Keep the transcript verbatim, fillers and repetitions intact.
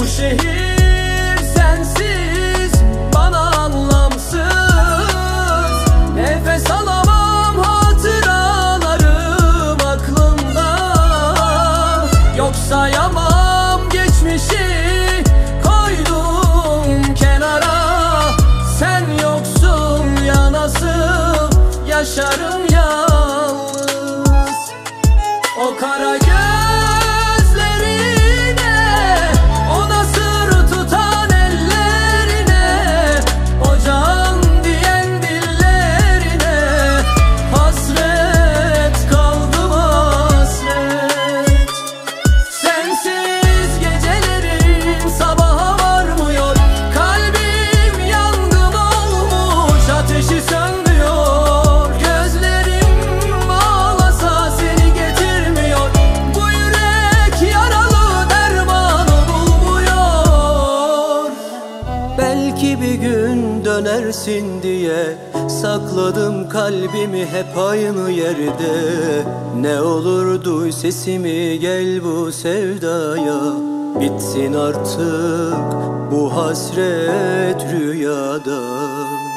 Bu şehir sensiz bana anlamsız. Nefes alamam, hatıralarım aklımda. Yok sayamam geçmişi, koydum kenara. Sen yoksun ya, nasıl yaşarım yalnız? O kara gözlerine, o da sır tutan ellerine, o can diyen dillerine hasret kaldım, hasret. Sensiz gecelerim sabaha varmıyor. Kalbim yangın olmuş, ateşi söndürüyor. Gözlerim ağlasa seni getirmiyor. Bu yürek yaralı, dermanı bulmuyor. Belki bir gün dönersin diye sakladım kalbimi hep aynı yerde. Ne olur duy sesimi, gel bu sevdaya. Bitsin artık bu hasret rüyada.